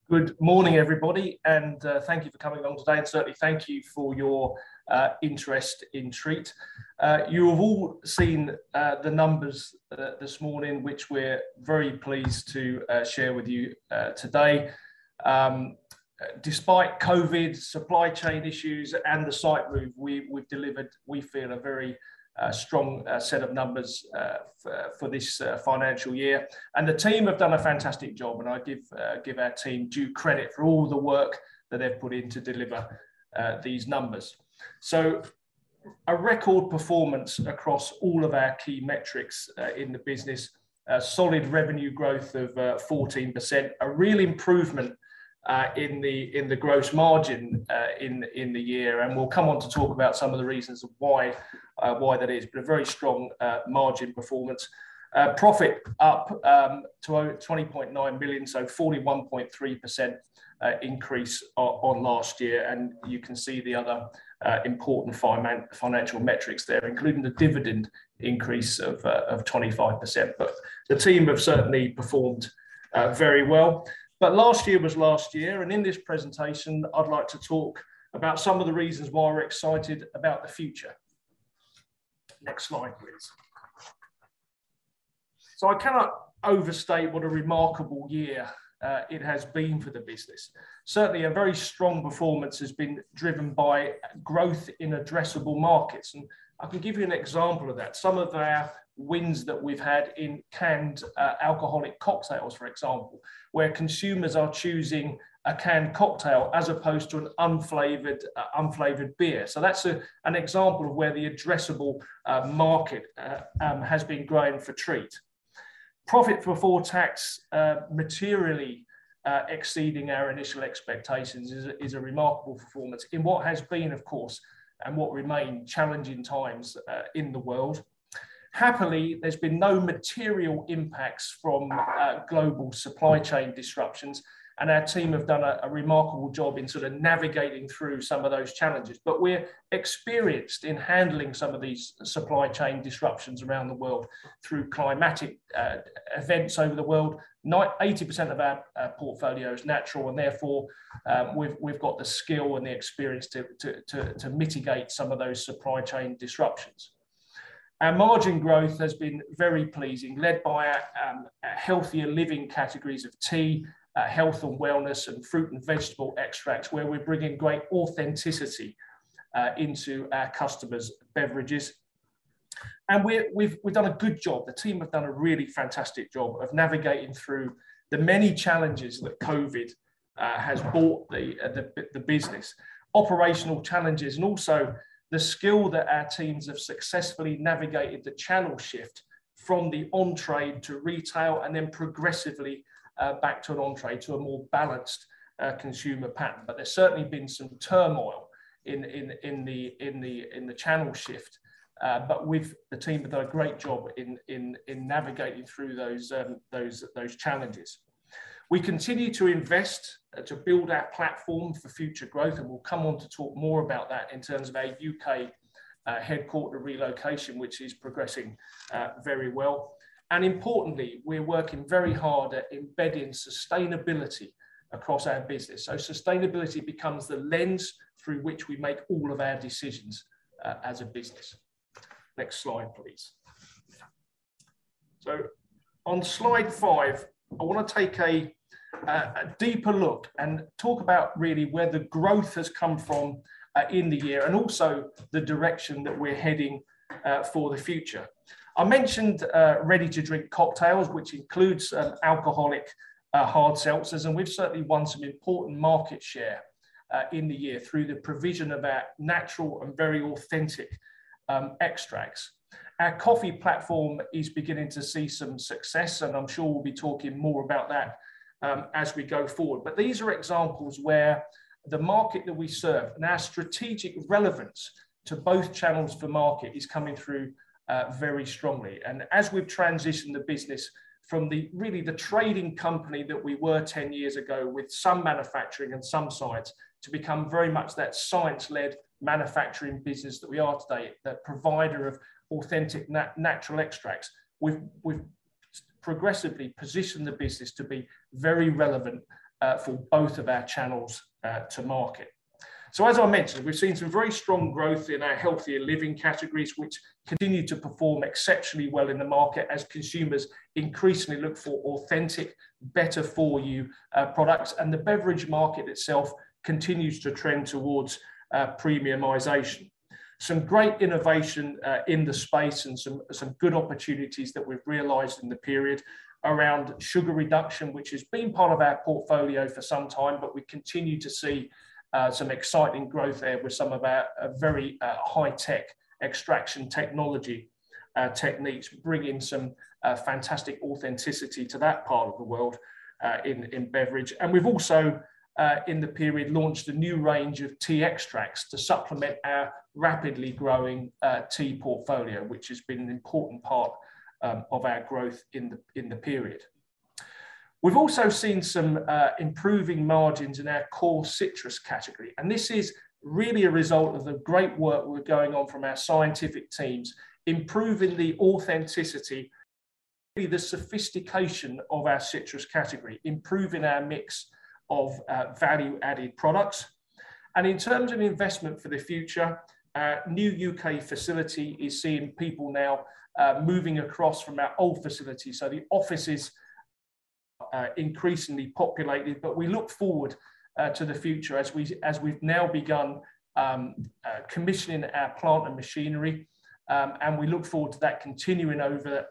Good morning, everybody, and thank you for coming along today, and certainly thank you for your interest in Treatt. You have all seen the numbers this morning, which we're very pleased to share with you today. Despite COVID, supply chain issues, and the site move, we've delivered, we feel, a very strong set of numbers for this financial year, and the team have done a fantastic job, and I give our team due credit for all the work that they've put in to deliver these numbers. So a record performance across all of our key metrics in the business, solid revenue growth of 14%, a real improvement in the gross margin in the year, and we'll come on to talk about some of the reasons of why that is, but a very strong margin performance. Profit up to 20.9 million, so 41.3% increase on last year, and you can see the other important financial metrics there, including the dividend increase of 25%. But the team have certainly performed very well. But last year was last year, and in this presentation, I'd like to talk about some of the reasons why we're excited about the future. Next slide, please. So I cannot overstate what a remarkable year it has been for the business. Certainly a very strong performance has been driven by growth in addressable markets. And I can give you an example of that. Some of our wins that we've had in canned alcoholic cocktails, for example, where consumers are choosing a canned cocktail as opposed to an unflavoured beer. So that's an example of where the addressable market has been growing for Treatt. Profit before tax materially exceeding our initial expectations is a remarkable performance in what has been, of course, and what remain challenging times in the world. Happily, there's been no material impacts from global supply chain disruptions, and our team have done a remarkable job in sort of navigating through some of those challenges. But we're experienced in handling some of these supply chain disruptions around the world through climatic events over the world. 80% of our portfolio is natural, and therefore we've got the skill and the experience to mitigate some of those supply chain disruptions. Our margin growth has been very pleasing, led by our healthier living categories of tea, health and wellness, and fruit and vegetable extracts, where we're bringing great authenticity into our customers' beverages. And we've done a good job. The team have done a really fantastic job of navigating through the many challenges that COVID has brought the business, operational challenges, and also the skill that our teams have successfully navigated the channel shift from the on-trade to retail, and then progressively back to an on-trade, to a more balanced consumer pattern. But there's certainly been some turmoil in the channel shift. But the team have done a great job in navigating through those challenges. We continue to invest to build our platform for future growth, and we'll come on to talk more about that in terms of our UK headquarter relocation, which is progressing very well. And importantly, we're working very hard at embedding sustainability across our business. So sustainability becomes the lens through which we make all of our decisions as a business. Next slide, please. So on slide 5, I want to take a deeper look and talk about really where the growth has come from in the year, and also the direction that we're heading for the future. I mentioned ready-to-drink cocktails, which includes alcoholic hard seltzers, and we've certainly won some important market share in the year through the provision of our natural and very authentic extracts. Our coffee platform is beginning to see some success, and I'm sure we'll be talking more about that as we go forward. But these are examples where the market that we serve and our strategic relevance to both channels for market is coming through very strongly. And as we've transitioned the business from the trading company that we were 10 years ago, with some manufacturing and some science, to become very much that science-led manufacturing business that we are today, that provider of authentic natural extracts, we've progressively positioned the business to be very relevant for both of our channels to market. So as I mentioned, we've seen some very strong growth in our healthier living categories, which continue to perform exceptionally well in the market as consumers increasingly look for authentic, better for you products. And the beverage market itself continues to trend towards premiumization. Some great innovation in the space and some good opportunities that we've realized in the period around sugar reduction, which has been part of our portfolio for some time, but we continue to see some exciting growth there with some of our very high-tech extraction technology techniques, bringing some fantastic authenticity to that part of the world in beverage. And we've also, in the period, launched a new range of tea extracts to supplement our rapidly growing tea portfolio, which has been an important part of our growth in the period. We've also seen some improving margins in our core citrus category. And this is really a result of the great work we're going on from our scientific teams, improving the authenticity, the sophistication of our citrus category, improving our mix of value-added products. And in terms of investment for the future, our new UK facility is seeing people now moving across from our old facility. So the offices increasingly populated, but we look forward to the future as we've now begun commissioning our plant and machinery, and we look forward to that continuing over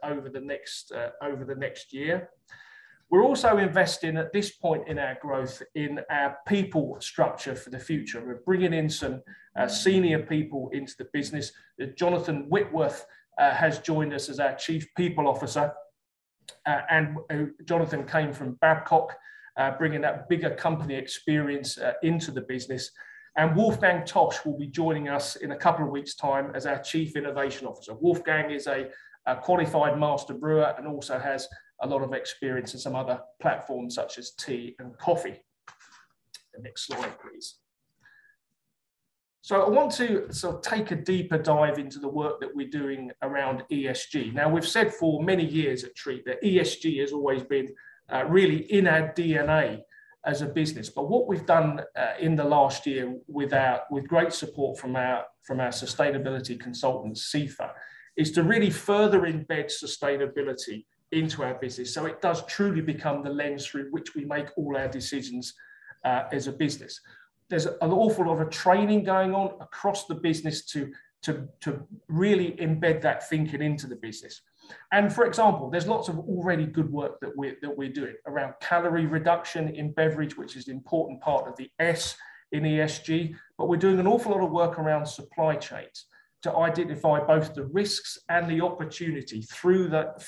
the next year. We're also investing at this point in our growth in our people structure for the future. We're bringing in some senior people into the business. Jonathan Whitworth has joined us as our Chief People Officer. And Jonathan came from Babcock, bringing that bigger company experience into the business. And Wolfgang Tosch will be joining us in a couple of weeks' time as our Chief Innovation Officer. Wolfgang is a qualified master brewer and also has a lot of experience in some other platforms such as tea and coffee. The next slide, please. So I want to sort of take a deeper dive into the work that we're doing around ESG. Now, we've said for many years at Treatt that ESG has always been really in our DNA as a business. But what we've done in the last year with great support from our sustainability consultant, CIFA, is to really further embed sustainability into our business, so it does truly become the lens through which we make all our decisions as a business. There's an awful lot of training going on across the business to really embed that thinking into the business. And for example, there's lots of already good work that we're doing around calorie reduction in beverage, which is an important part of the S in ESG. But we're doing an awful lot of work around supply chains to identify both the risks and the opportunity through that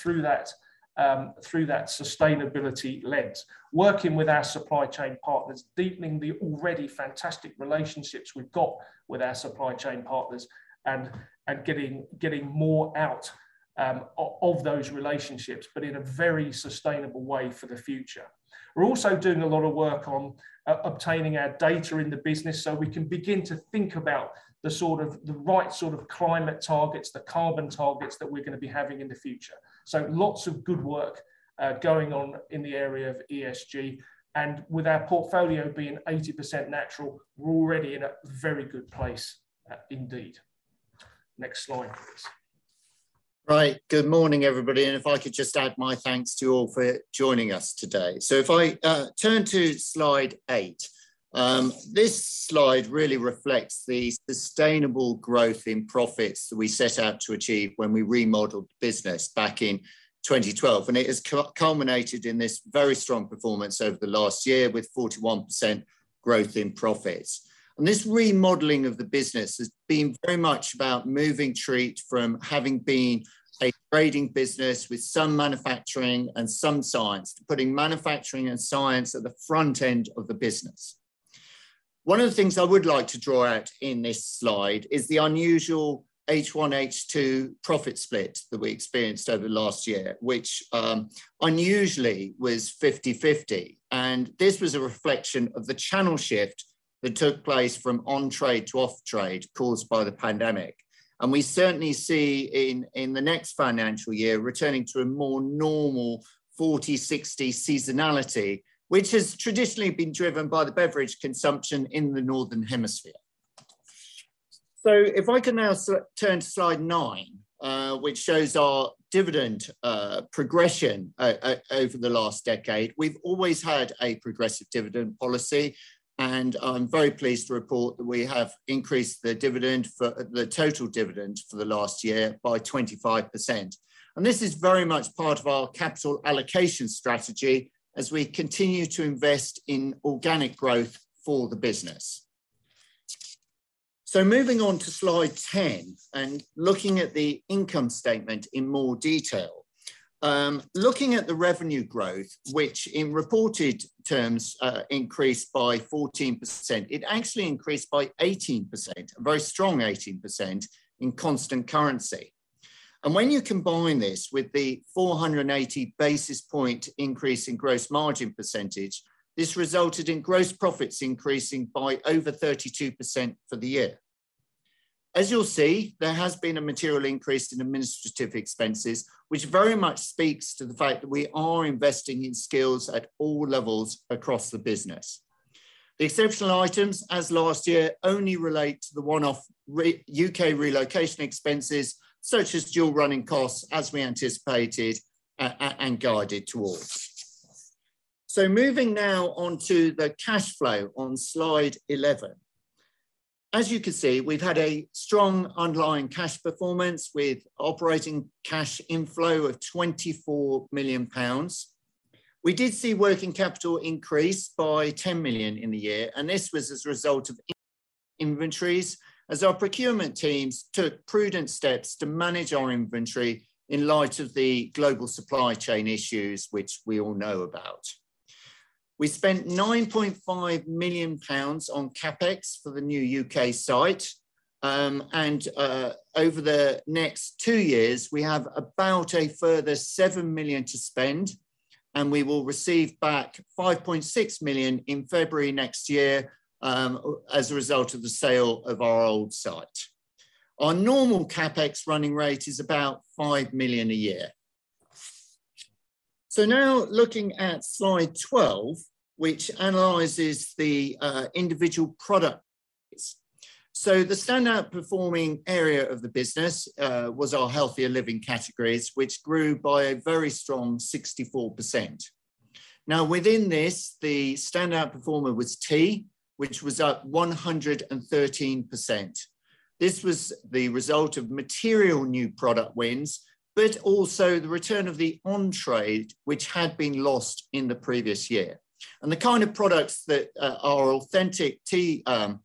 sustainability lens, working with our supply chain partners, deepening the already fantastic relationships we've got with our supply chain partners, and getting more out of those relationships, but in a very sustainable way for the future. We're also doing a lot of work on obtaining our data in the business so we can begin to think about the right sort of climate targets, the carbon targets that we're going to be having in the future. So lots of good work going on in the area of ESG. And with our portfolio being 80% natural, we're already in a very good place indeed. Next slide, please. Right, good morning, everybody. And if I could just add my thanks to you all for joining us today. So if I turn to slide 8, this slide really reflects the sustainable growth in profits that we set out to achieve when we remodeled the business back in 2012. And it has culminated in this very strong performance over the last year with 41% growth in profits. And this remodeling of the business has been very much about moving Treatt from having been a trading business with some manufacturing and some science to putting manufacturing and science at the front end of the business. One of the things I would like to draw out in this slide is the unusual H1, H2 profit split that we experienced over the last year, which unusually was 50-50. And this was a reflection of the channel shift that took place from on-trade to off-trade caused by the pandemic. And we certainly see in the next financial year returning to a more normal 40-60 seasonality which has traditionally been driven by the beverage consumption in the Northern Hemisphere. So if I can now turn to slide 9, which shows our dividend progression over the last decade. We've always had a progressive dividend policy, and I'm very pleased to report that we have increased the dividend for the total dividend for the last year by 25%. And this is very much part of our capital allocation strategy as we continue to invest in organic growth for the business. So moving on to slide 10 and looking at the income statement in more detail. Looking at the revenue growth, which in reported terms increased by 14%, it actually increased by 18%, a very strong 18% in constant currency. And when you combine this with the 480 basis point increase in gross margin percentage, this resulted in gross profits increasing by over 32% for the year. As you'll see, there has been a material increase in administrative expenses, which very much speaks to the fact that we are investing in skills at all levels across the business. The exceptional items, as last year, only relate to the one-off UK relocation expenses, such as dual running costs, as we anticipated and guided towards. So moving now on to the cash flow on slide 11. As you can see, we've had a strong underlying cash performance with operating cash inflow of £24 million. We did see working capital increase by 10 million in the year, and this was as a result of inventories, as our procurement teams took prudent steps to manage our inventory in light of the global supply chain issues, which we all know about. We spent £9.5 million on CapEx for the new UK site. And over the next 2 years, we have about a further 7 million to spend, and we will receive back 5.6 million in February next year as a result of the sale of our old site. Our normal CapEx running rate is about 5 million a year. So now looking at slide 12, which analyses the individual products. So the standout performing area of the business was our healthier living categories, which grew by a very strong 64%. Now within this, the standout performer was tea, which was up 113%. This was the result of material new product wins, but also the return of the on-trade, which had been lost in the previous year. And the kind of products that our authentic tea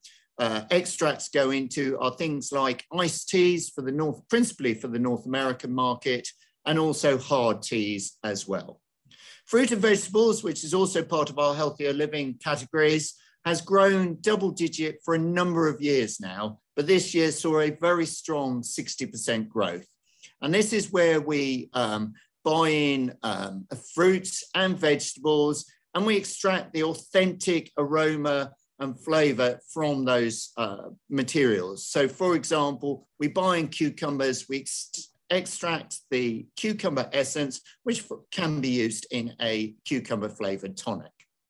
extracts go into are things like iced teas for the principally for the North American market, and also hard teas as well. Fruit and vegetables, which is also part of our healthier living categories, has grown double digit for a number of years now, but this year saw a very strong 60% growth. And this is where we buy in fruits and vegetables, and we extract the authentic aroma and flavour from those materials. So for example, we buy in cucumbers, we extract the cucumber essence, which can be used in a cucumber flavoured tonic.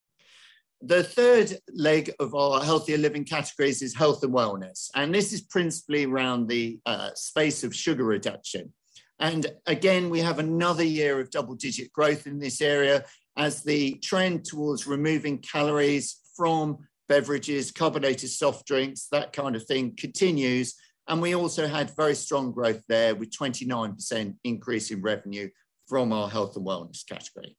The third leg of our healthier living categories is health and wellness. And this is principally around the space of sugar reduction. And again, we have another year of double-digit growth in this area as the trend towards removing calories from beverages, carbonated soft drinks, that kind of thing continues. And we also had very strong growth there with 29% increase in revenue from our health and wellness category.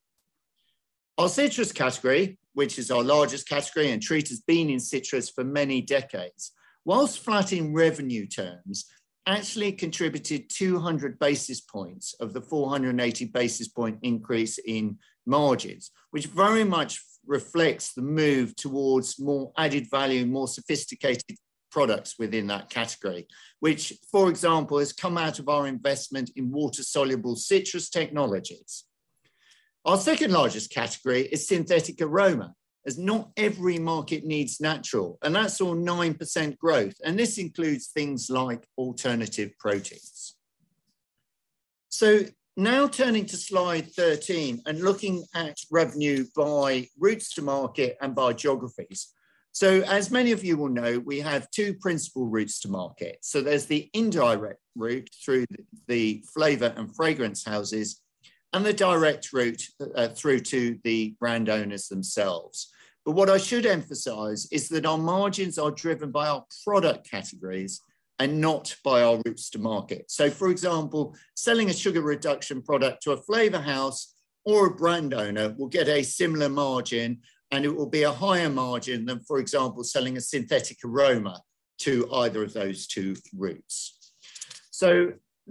Our citrus category, which is our largest category, and Treatt has been in citrus for many decades, whilst flat in revenue terms, actually contributed 200 basis points of the 480 basis point increase in margins, which very much reflects the move towards more added value, more sophisticated products within that category, which, for example, has come out of our investment in water-soluble citrus technologies. Our second largest category is synthetic aroma, as not every market needs natural, and that's all 9% growth. And this includes things like alternative proteins. So now turning to slide 13 and looking at revenue by routes to market and by geographies. So as many of you will know, we have two principal routes to market. So there's the indirect route through the flavour and fragrance houses, and the direct route through to the brand owners themselves. But what I should emphasise is that our margins are driven by our product categories and not by our routes to market. So for example, selling a sugar reduction product to a flavour house or a brand owner will get a similar margin, and it will be a higher margin than, for example, selling a synthetic aroma to either of those two routes. So,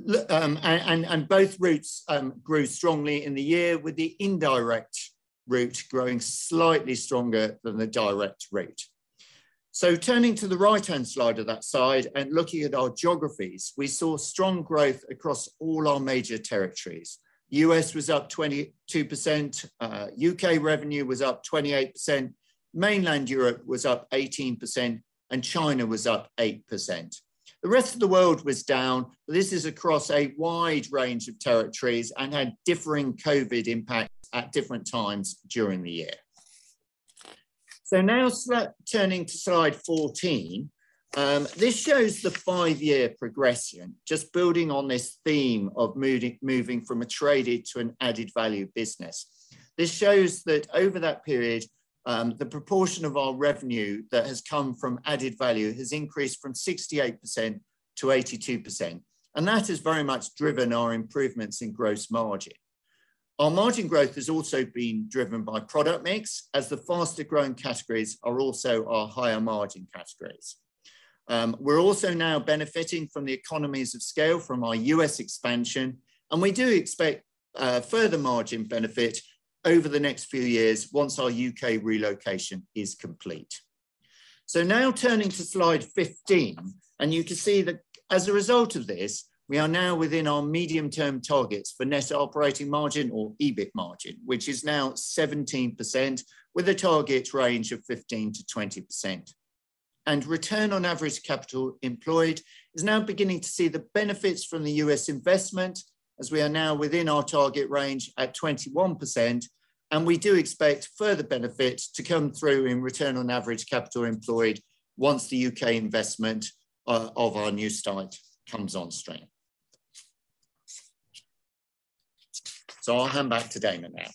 and both routes grew strongly in the year, with the indirect route growing slightly stronger than the direct route. So turning to the right-hand side of that side and looking at our geographies, we saw strong growth across all our major territories. US was up 22%, UK revenue was up 28%, mainland Europe was up 18%, and China was up 8%. The rest of the world was down, but this is across a wide range of territories and had differing COVID impacts at different times during the year. So now turning to slide 14, this shows the 5-year progression, just building on this theme of moving from a traded to an added value business. This shows that over that period, the proportion of our revenue that has come from added value has increased from 68% to 82%. And that has very much driven our improvements in gross margin. Our margin growth has also been driven by product mix, as the faster growing categories are also our higher margin categories. We're also now benefiting from the economies of scale from our US expansion, and we do expect further margin benefit over the next few years once our UK relocation is complete. So now turning to slide 15, and you can see that as a result of this, we are now within our medium-term targets for net operating margin, or EBIT margin, which is now 17%, with a target range of 15 to 20%. And return on average capital employed is now beginning to see the benefits from the US investment, as we are now within our target range at 21%, and we do expect further benefit to come through in return on average capital employed once the UK investment of our new site comes on stream. So I'll hand back to Damon now.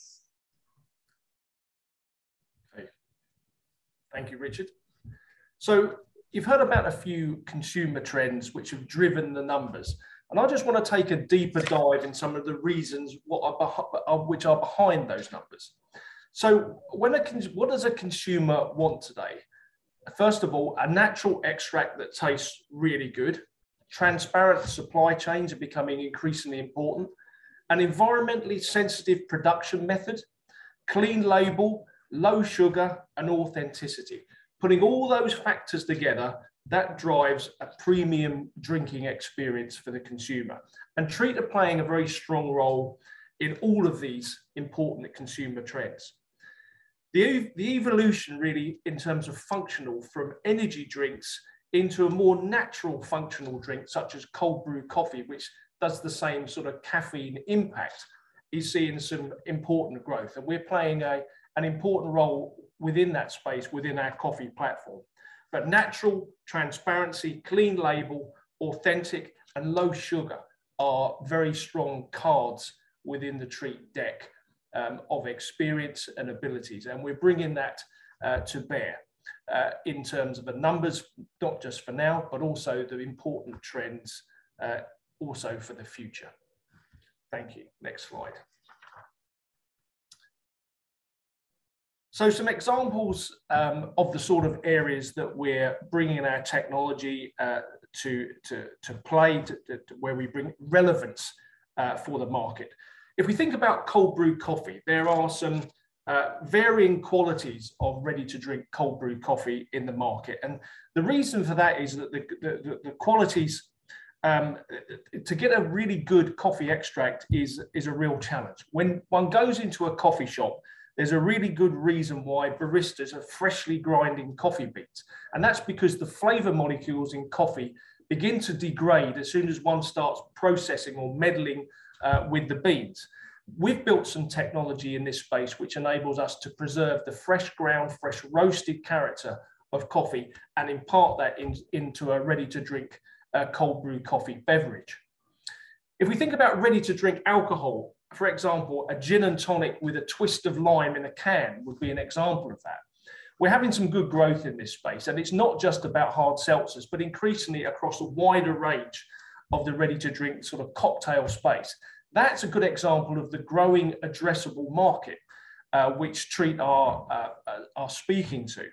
Okay. Thank you, Richard. So you've heard about a few consumer trends which have driven the numbers. And I just want to take a deeper dive in some of the reasons which are behind those numbers. So what does a consumer want today? First of all, a natural extract that tastes really good. Transparent supply chains are becoming increasingly important. An environmentally sensitive production method, clean label, low sugar, and authenticity. Putting all those factors together, that drives a premium drinking experience for the consumer. And Treatt are playing a very strong role in all of these important consumer trends. The evolution really in terms of functional from energy drinks into a more natural functional drink, such as cold brew coffee, which does the same sort of caffeine impact, is seeing some important growth. And we're playing an important role within that space, within our coffee platform. But natural, transparency, clean label, authentic, and low sugar are very strong cards within the Treatt deck of experience and abilities. And we're bringing that to bear in terms of the numbers, not just for now, but also the important trends also for the future. Thank you. Next slide. So some examples of the sort of areas that we're bringing our technology to play, where we bring relevance for the market. If we think about cold brew coffee, there are some varying qualities of ready to drink cold brew coffee in the market. And the reason for that is that the qualities, to get a really good coffee extract is a real challenge. When one goes into a coffee shop, there's a really good reason why baristas are freshly grinding coffee beans. And that's because the flavor molecules in coffee begin to degrade as soon as one starts processing or meddling with the beans. We've built some technology in this space which enables us to preserve the fresh ground, fresh roasted character of coffee and impart that into a ready-to-drink cold brew coffee beverage. If we think about ready-to-drink alcohol, for example, a gin and tonic with a twist of lime in a can would be an example of that. We're having some good growth in this space, and it's not just about hard seltzers, but increasingly across a wider range of the ready-to-drink sort of cocktail space. That's a good example of the growing addressable market, which Treatt are speaking to.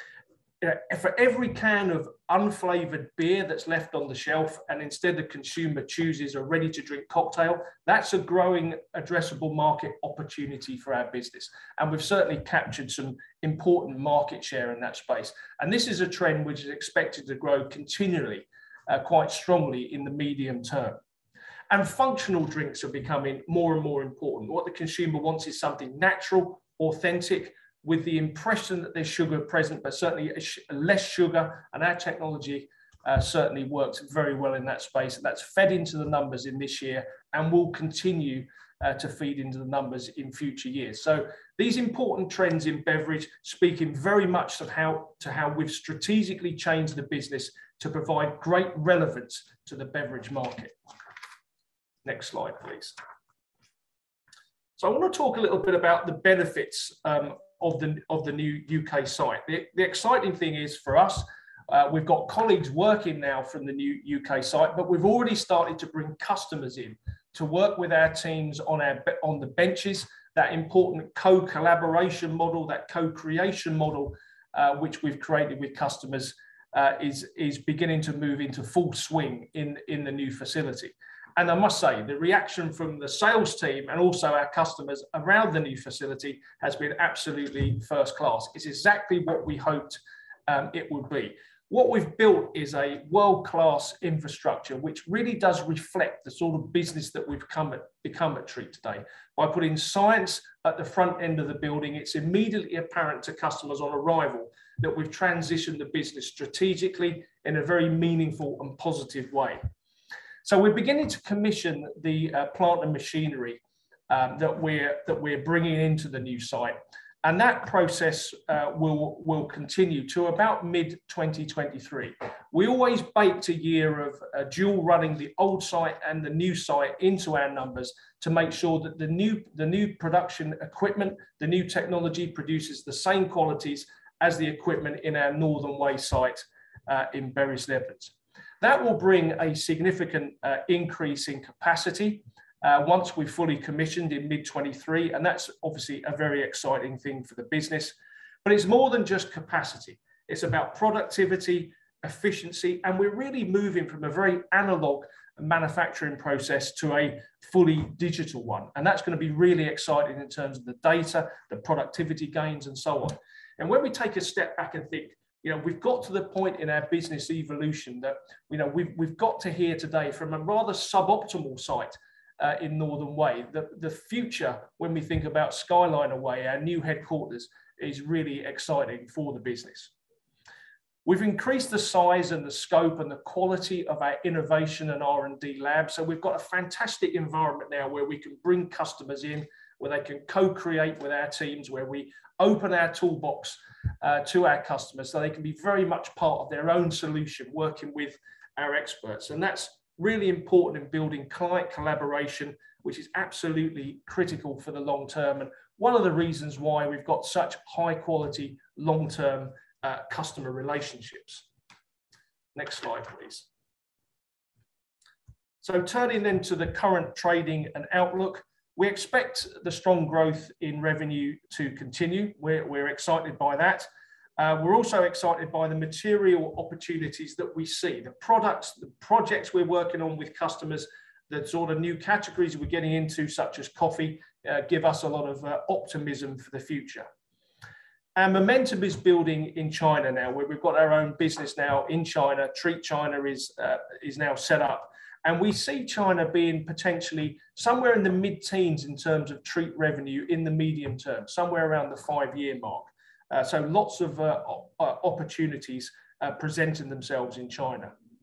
For every can of unflavored beer that's left on the shelf, and instead the consumer chooses a ready-to-drink cocktail, that's a growing addressable market opportunity for our business. And we've certainly captured some important market share in that space. And this is a trend which is expected to grow continually, quite strongly in the medium term. And functional drinks are becoming more and more important. What the consumer wants is something natural, authentic, with the impression that there's sugar present, but certainly less sugar. And our technology certainly works very well in that space. And that's fed into the numbers in this year and will continue to feed into the numbers in future years. So these important trends in beverage speaking very much of how we've strategically changed the business to provide great relevance to the beverage market. Next slide, please. So I want to talk a little bit about the benefits of the new UK site. The exciting thing is for us, we've got colleagues working now from the new UK site, but we've already started to bring customers in to work with our teams on the benches. That important co-collaboration model, that co-creation model, which we've created with customers, is beginning to move into full swing in the new facility. And I must say, the reaction from the sales team and also our customers around the new facility has been absolutely first class. It's exactly what we hoped it would be. What we've built is a world-class infrastructure, which really does reflect the sort of business that we've become at Treatt today. By putting science at the front end of the building, it's immediately apparent to customers on arrival that we've transitioned the business strategically in a very meaningful and positive way. So we're beginning to commission the plant and machinery that we're bringing into the new site. And that process will continue to about mid-2023. We always baked a year of dual running the old site and the new site into our numbers to make sure that the new production equipment, the new technology produces the same qualities as the equipment in our Northern Way site in Bury St Edmunds. That will bring a significant increase in capacity once we've fully commissioned in mid-23, and that's obviously a very exciting thing for the business. But it's more than just capacity. It's about productivity, efficiency, and we're really moving from a very analog manufacturing process to a fully digital one. And that's going to be really exciting in terms of the data, the productivity gains, and so on. And when we take a step back and think, we've got to the point in our business evolution that, we've got to here today from a rather suboptimal site in Northern Way. The future, when we think about Skyliner Way, our new headquarters, is really exciting for the business. We've increased the size and the scope and the quality of our innovation and R&D lab. So we've got a fantastic environment now where we can bring customers in, where they can co-create with our teams, where we open our toolbox to our customers so they can be very much part of their own solution, working with our experts. And that's really important in building client collaboration, which is absolutely critical for the long term. And one of the reasons why we've got such high quality, long-term customer relationships. Next slide, please. So turning then to the current trading and outlook, we expect the strong growth in revenue to continue. We're excited by that. We're also excited by the material opportunities that we see, the products, the projects we're working on with customers, the sort of new categories we're getting into, such as coffee, give us a lot of optimism for the future. Our momentum is building in China now, where we've got our own business now in China. Treatt China is now set up. And we see China being potentially somewhere in the mid-teens in terms of Treatt revenue in the medium term, somewhere around the 5-year mark. So lots of opportunities presenting themselves in China.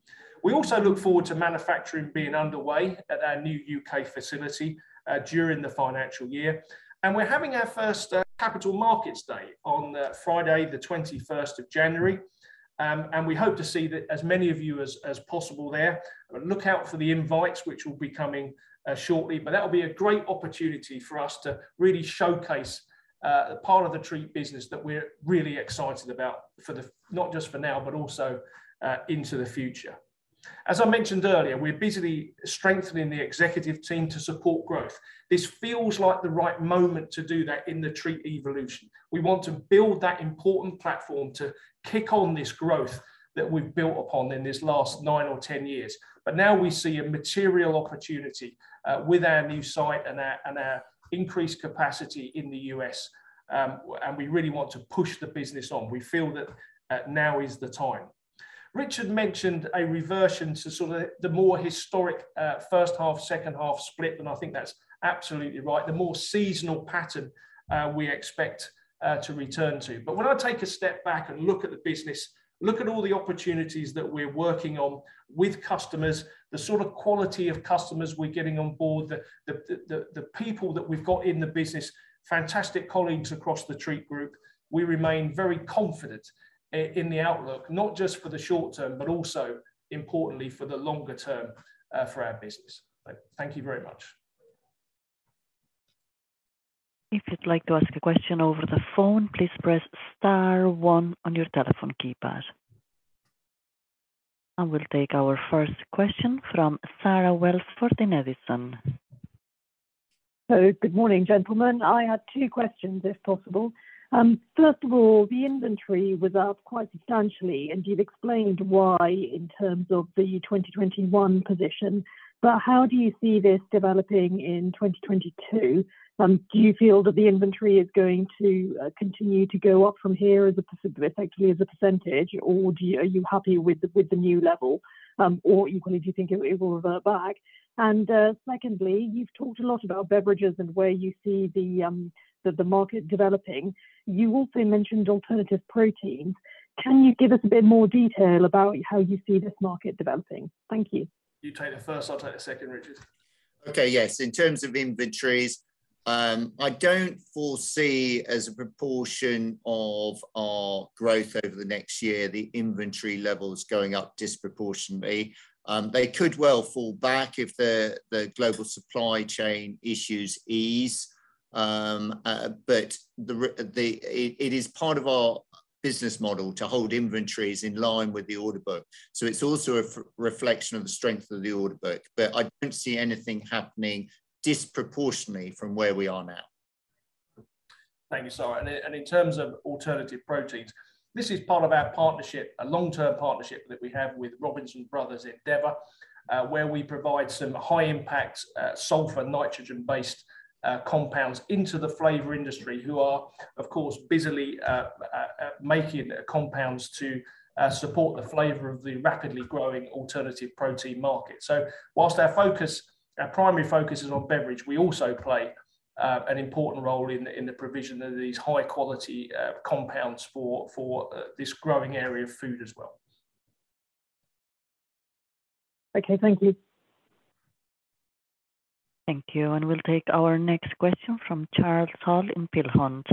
We also look forward to manufacturing being underway at our new UK facility during the financial year. And we're having our first Capital Markets Day on Friday, the 21st of January. And we hope to see that as many of you as possible there. Look out for the invites, which will be coming shortly, but that'll be a great opportunity for us to really showcase part of the treat business that we're really excited about not just for now, but also into the future. As I mentioned earlier, we're busily strengthening the executive team to support growth. This feels like the right moment to do that in the treat evolution. We want to build that important platform to kick on this growth that we've built upon in this last 9 or 10 years. But now we see a material opportunity with our new site and our increased capacity in the US. And we really want to push the business on. We feel that now is the time. Richard mentioned a reversion to sort of the more historic first half, second half split, and I think that's absolutely right. The more seasonal pattern we expect to return to. But when I take a step back and look at the business, look at all the opportunities that we're working on with customers, the sort of quality of customers we're getting on board, the people that we've got in the business, fantastic colleagues across the Treatt Group, we remain very confident in the outlook, not just for the short term, but also importantly for the longer term for our business. So thank you very much. If you'd like to ask a question over the phone, please press *1 on your telephone keypad. And we'll take our first question from Sarah Wellsford in Edison. So, good morning, gentlemen. I had 2 questions, if possible. First of all, the inventory was up quite substantially, and you've explained why in terms of the 2021 position. But how do you see this developing in 2022? Do you feel that the inventory is going to continue to go up from here effectively as a percentage, or are you happy with the new level, or equally do you think it will revert back? And secondly, you've talked a lot about beverages and where you see the market developing. You also mentioned alternative proteins. Can you give us a bit more detail about how you see this market developing? Thank you. You take the first, I'll take the second, Richard. Okay, yes. In terms of inventories, I don't foresee as a proportion of our growth over the next year, the inventory levels going up disproportionately. They could well fall back if the global supply chain issues ease. But it is part of our business model to hold inventories in line with the order book. So it's also a reflection of the strength of the order book. But I don't see anything happening disproportionately from where we are now. Thank you, Sarah. And in terms of alternative proteins, this is part of our partnership, a long-term partnership that we have with Robinson Brothers Endeavour, where we provide some high-impact sulfur nitrogen-based compounds into the flavour industry, who are, of course, busily making compounds to support the flavour of the rapidly growing alternative protein market. So whilst our primary focus is on beverage, we also play an important role in the provision of these high quality compounds for this growing area of food as well. Okay, thank you. Thank you, and we'll take our next question from Charles Hall in Peel Hunt.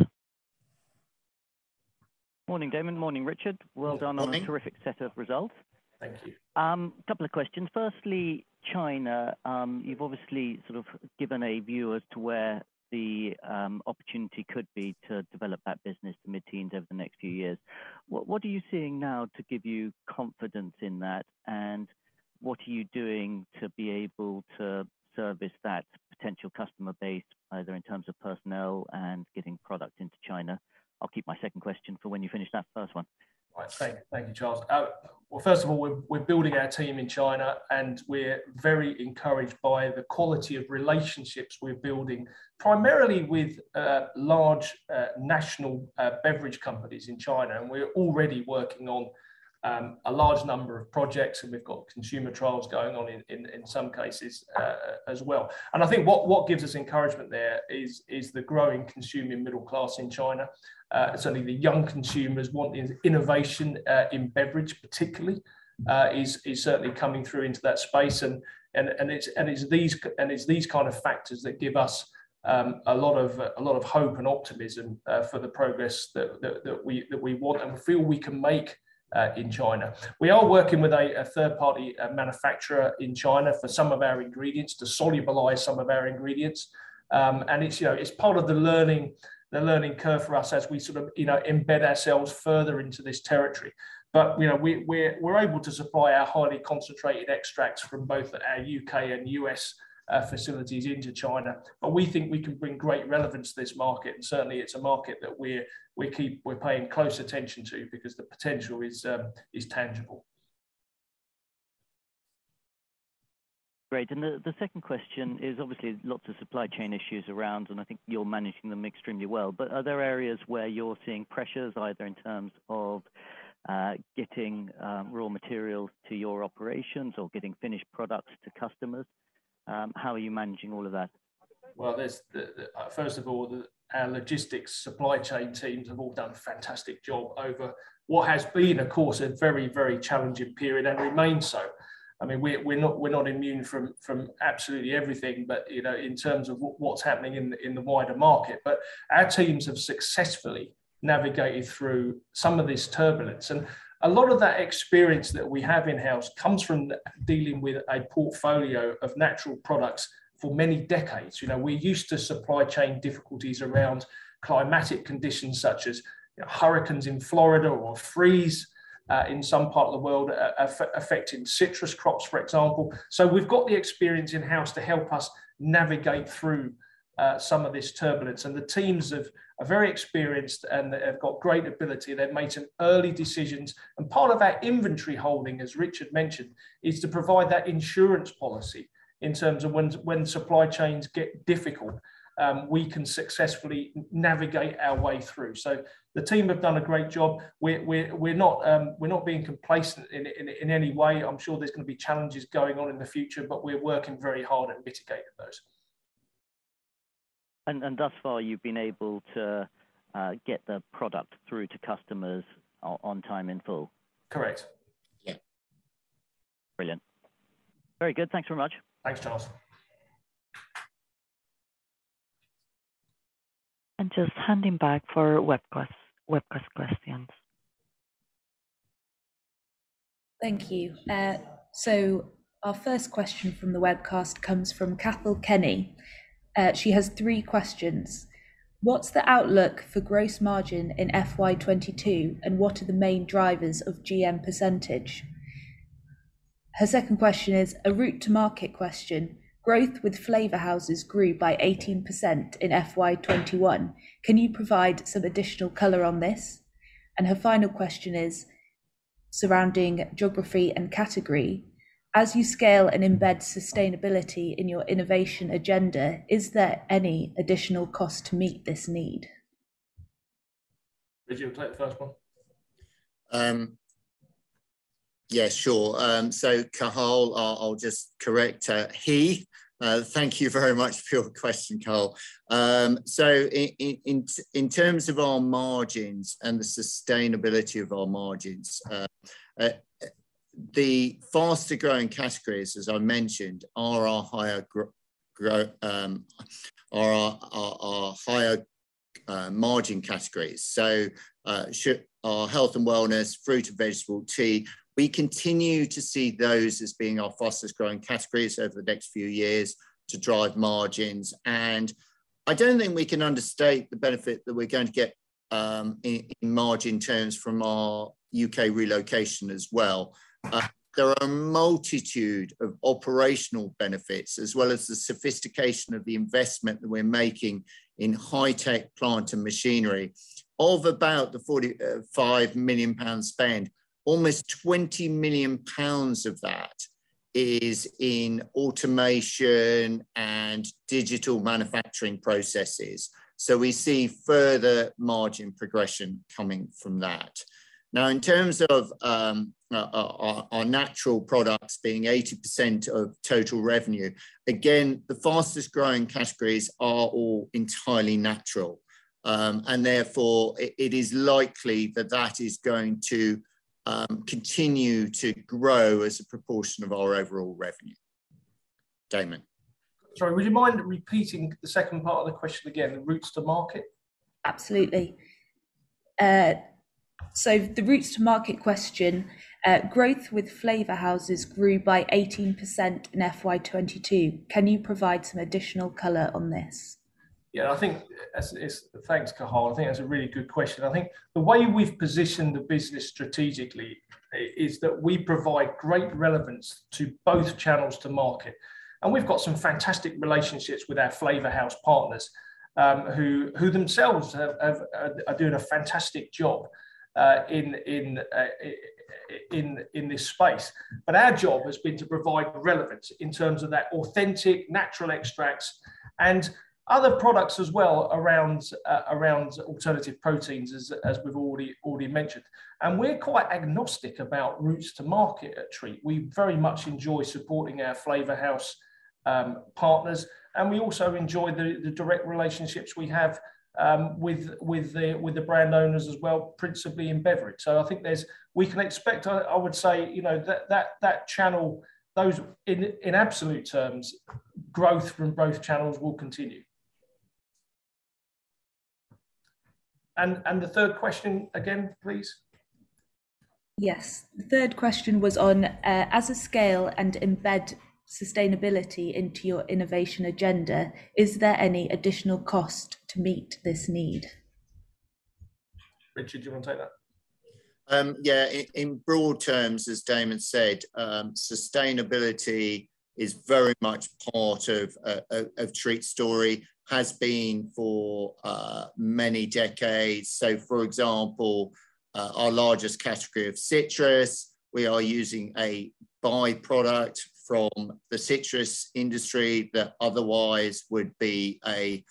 Morning, Damon. Morning, Richard. Well done on a terrific set of results. Thank you. Couple of questions. Firstly, China. You've obviously sort of given a view as to where the opportunity could be to develop that business to mid-teens over the next few years. What are you seeing now to give you confidence in that, and what are you doing to be able to service that potential customer base, either in terms of personnel and getting product into China? I'll keep my second question for when you finish that first one. Right, thank you, Charles. Well, first of all, we're building our team in China, and we're very encouraged by the quality of relationships we're building, primarily with large national beverage companies in China. And we're already working on a large number of projects, and we've got consumer trials going on in some cases as well. And I think what gives us encouragement there is the growing consuming middle class in China. Certainly the young consumers want innovation in beverage particularly, is certainly coming through into that space, and it's these kind of factors that give us a lot of hope and optimism for the progress that we want and feel we can make in China. We are working with a third-party manufacturer in China for some of our ingredients, to solubilize some of our ingredients, and it's part of the learning curve for us as we sort of embed ourselves further into this territory. But we're able to supply our highly concentrated extracts from both our UK and US facilities into China, but we think we can bring great relevance to this market, and certainly it's a market that we're paying close attention to because the potential is tangible. Great. And the second question is, obviously lots of supply chain issues around, and I think you're managing them extremely well. But are there areas where you're seeing pressures, either in terms of getting raw materials to your operations or getting finished products to customers? How are you managing all of that? Well, first of all, our logistics supply chain teams have all done a fantastic job over what has been, of course, a very, very challenging period and remains so. I mean, we're not immune from absolutely everything, but in terms of what's happening in the wider market. But our teams have successfully navigated through some of this turbulence, and a lot of that experience that we have in-house comes from dealing with a portfolio of natural products for many decades. We're used to supply chain difficulties around climatic conditions such as hurricanes in Florida or freeze in some part of the world affecting citrus crops, for example. So we've got the experience in-house to help us navigate through some of this turbulence, and the teams are very experienced and have got great ability. They've made some early decisions, and part of our inventory holding, as Richard mentioned, is to provide that insurance policy in terms of when supply chains get difficult, we can successfully navigate our way through. So the team have done a great job. We're not being complacent in any way. I'm sure there's going to be challenges going on in the future, but we're working very hard at mitigating those. And thus far, you've been able to get the product through to customers on time in full? Correct. Yeah. Brilliant. Very good. Thanks very much. Thanks, Charles. And just handing back for webcast questions. Thank you. So our first question from the webcast comes from Cathal Kenny. She has 3 questions. What's the outlook for gross margin in FY22, and what are the main drivers of GM percentage? Her second question is a route to market question. Growth with flavour houses grew by 18% in FY21. Can you provide some additional colour on this? And her final question is surrounding geography and category. As you scale and embed sustainability in your innovation agenda, is there any additional cost to meet this need? Did you take the first one? Yeah, sure. So Cathal, I'll just correct he. Thank you very much for your question, Cathal. So in terms of our margins and the sustainability of our margins, the faster growing categories, as I mentioned, are our higher margin categories. So our health and wellness, fruit and vegetable, tea, we continue to see those as being our fastest growing categories over the next few years to drive margins. And I don't think we can understate the benefit that we're going to get in margin terms from our UK relocation as well. There are a multitude of operational benefits, as well as the sophistication of the investment that we're making in high-tech plant and machinery. Of about the £45 million spend, almost £20 million of that is in automation and digital manufacturing processes. So we see further margin progression coming from that. Now, in terms of our natural products being 80% of total revenue, again, the fastest growing categories are all entirely natural. And therefore, it is likely that that is going to continue to grow as a proportion of our overall revenue. Damon. Sorry, would you mind repeating the second part of the question again, the routes to market? Absolutely. So the routes to market question, growth with flavour houses grew by 18% in FY22. Can you provide some additional colour on this? Yeah, I think thanks, Cahal. I think that's a really good question. I think the way we've positioned the business strategically is that we provide great relevance to both channels to market. And we've got some fantastic relationships with our flavour house partners who themselves are doing a fantastic job in this space. But our job has been to provide relevance in terms of that authentic natural extracts and other products as well around alternative proteins, as we've already mentioned. And we're quite agnostic about routes to market at Treatt. We very much enjoy supporting our flavour house partners, and we also enjoy the direct relationships we have with the brand owners as well, principally in beverage. So I think we can expect, I would say, that channel, those in absolute terms, growth from both channels will continue. And the third question again, please. Yes, the third question was on as a scale and embed sustainability into your innovation agenda, is there any additional cost to meet this need? Richard, do you want to take that? Yeah, in broad terms, as Damon said, sustainability is very much part of Treatt's story, has been for many decades. So, for example, our largest category of citrus, we are using a byproduct from the citrus industry that otherwise would be a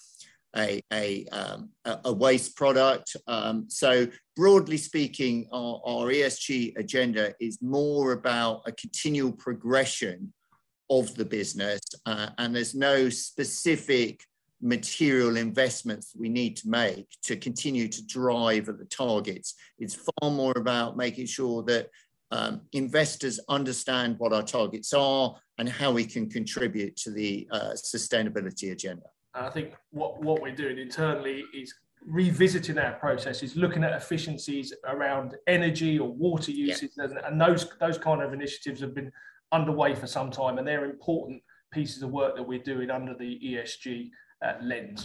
waste product. So broadly speaking, our ESG agenda is more about a continual progression of the business, and there's no specific material investments we need to make to continue to drive at the targets. It's far more about making sure that investors understand what our targets are and how we can contribute to the sustainability agenda. I think what we're doing internally is revisiting our processes, looking at efficiencies around energy or water usage, and those kind of initiatives have been underway for some time, and they're important pieces of work that we're doing under the ESG lens.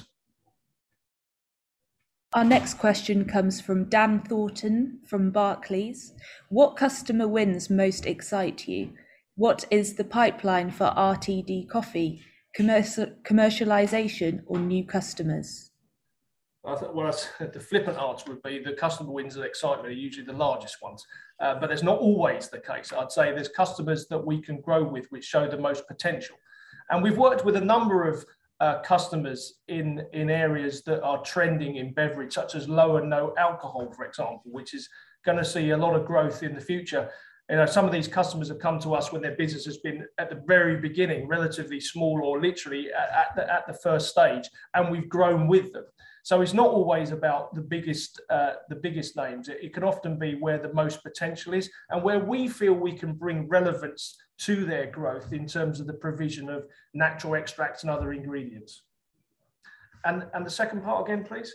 Our next question comes from Dan Thornton from Barclays. What customer wins most excite you? What is the pipeline for RTD coffee? Commercialization or new customers? The flippant answer would be the customer wins that excite me are usually the largest ones, but that's not always the case. I'd say there's customers that we can grow with which show the most potential. And we've worked with a number of customers in areas that are trending in beverage, such as low and no alcohol, for example, which is going to see a lot of growth in the future. Some of these customers have come to us when their business has been at the very beginning, relatively small or literally at the first stage, and we've grown with them. So it's not always about the biggest names. It can often be where the most potential is and where we feel we can bring relevance to their growth in terms of the provision of natural extracts and other ingredients. And the second part again, please.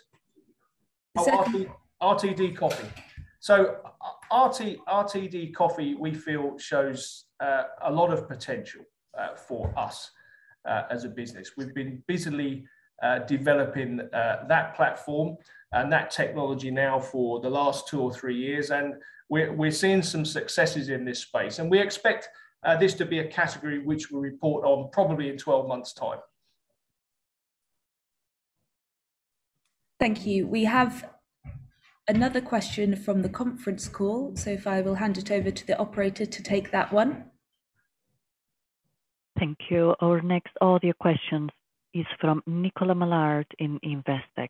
RTD coffee. So RTD coffee, we feel, shows a lot of potential for us as a business. We've been busily developing that platform and that technology now for the last 2 or 3 years, and we're seeing some successes in this space, and we expect this to be a category which we'll report on probably in 12 months' time. Thank you. We have another question from the conference call, so if I will hand it over to the operator to take that one. Thank you. Our next audio question is from Nicola Mallard in Investec.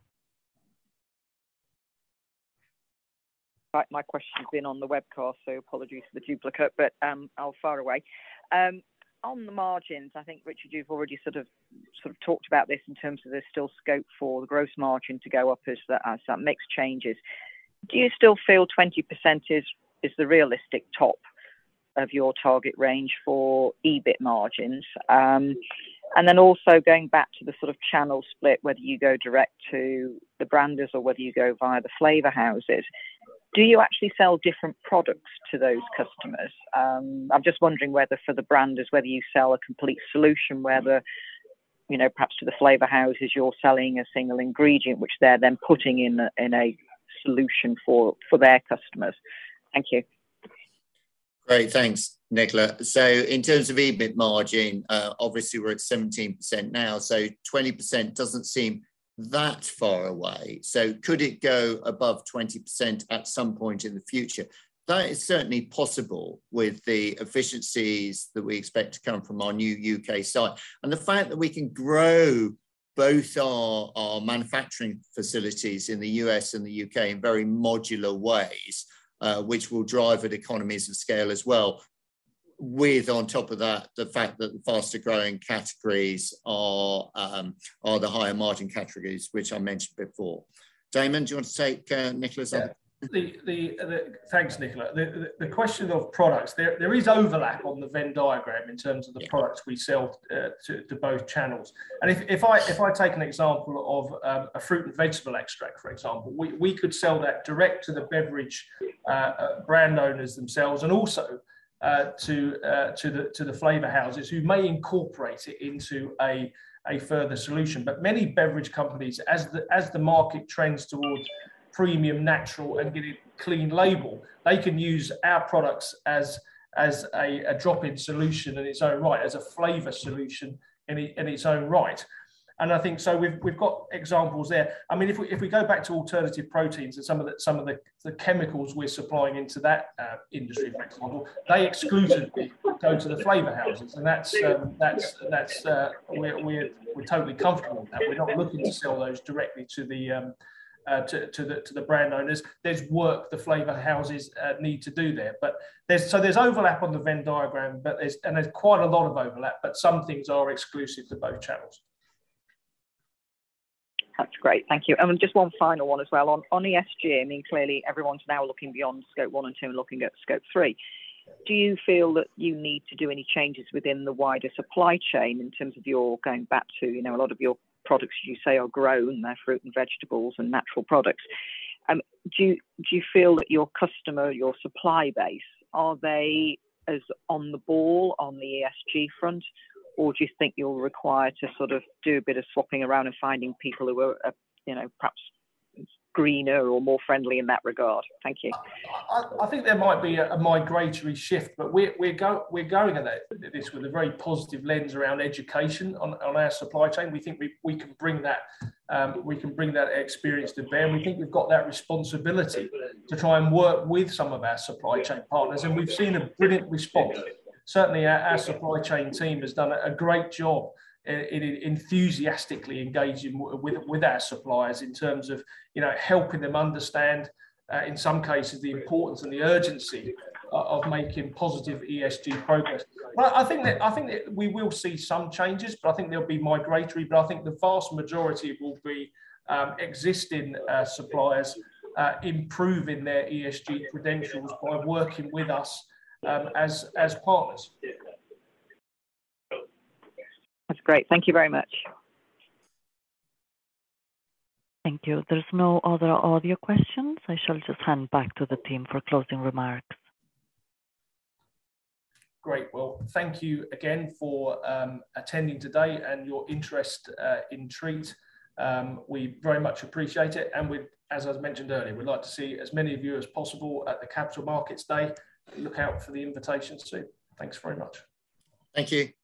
Right, my question's been on the webcast, so apologies for the duplicate, but I'll fire away. On the margins, I think, Richard, you've already sort of talked about this in terms of there's still scope for the gross margin to go up as that mix changes. Do you still feel 20% is the realistic top of your target range for EBIT margins? And then also going back to the sort of channel split, whether you go direct to the branders or whether you go via the flavour houses, do you actually sell different products to those customers? I'm just wondering whether for the branders, whether you sell a complete solution, whether, you know, perhaps to the flavour houses you're selling a single ingredient, which they're then putting in a solution for their customers. Thank you. Great, thanks, Nicola. So in terms of EBIT margin, obviously we're at 17% now, so 20% doesn't seem that far away. So could it go above 20% at some point in the future? That is certainly possible with the efficiencies that we expect to come from our new UK site. And the fact that we can grow both our manufacturing facilities in the US and the UK in very modular ways, which will drive at economies of scale as well, with, on top of that, the fact that the faster growing categories are the higher margin categories, which I mentioned before. Damon, do you want to take Nicola's? Yeah. Thanks, Nicola. The question of products, there is overlap on the Venn diagram in terms of the products we sell to both channels. And if I take an example of a fruit and vegetable extract, for example, we could sell that direct to the beverage brand owners themselves, and also to the flavour houses who may incorporate it into a further solution. But many beverage companies, as the market trends towards premium, natural, and get it clean label, they can use our products as a drop-in solution in its own right, as a flavour solution in its own right. And I think so. We've got examples there. I mean, if we go back to alternative proteins and some of the chemicals we're supplying into that industry, for example, they exclusively go to the flavour houses, and we're totally comfortable with that. We're not looking to sell those directly to the brand owners. There's work the flavour houses need to do there, but there's overlap on the Venn diagram, but there's quite a lot of overlap, but some things are exclusive to both channels. That's great, thank you. And just one final one as well on ESG. I mean, clearly everyone's now looking beyond scope 1 and 2 and looking at scope 3. Do you feel that you need to do any changes within the wider supply chain in terms of your going back to, you know, a lot of your products you say are grown, they're fruit and vegetables and natural products. Do you feel that your customer, your supply base, are they as on the ball on the ESG front, or do you think you'll require to sort of do a bit of swapping around and finding people who are, you know, perhaps greener or more friendly in that regard? Thank you. I think there might be a migratory shift, but we're going at this with a very positive lens around education on our supply chain. We think we can bring that experience to bear. And we think we've got that responsibility to try and work with some of our supply chain partners, and we've seen a brilliant response. Certainly, our supply chain team has done a great job in enthusiastically engaging with our suppliers in terms of, you know, helping them understand, in some cases, the importance and the urgency of making positive ESG progress. Well, I think that we will see some changes, but I think they'll be migratory. But I think the vast majority will be existing suppliers improving their ESG credentials by working with us as partners. That's great. Thank you very much. Thank you. There's no other audio questions. I shall just hand back to the team for closing remarks. Great. Well, thank you again for attending today and your interest in Treatt. We very much appreciate it. And as I mentioned earlier, we'd like to see as many of you as possible at the Capital Markets Day. Look out for the invitations soon. Thanks very much. Thank you.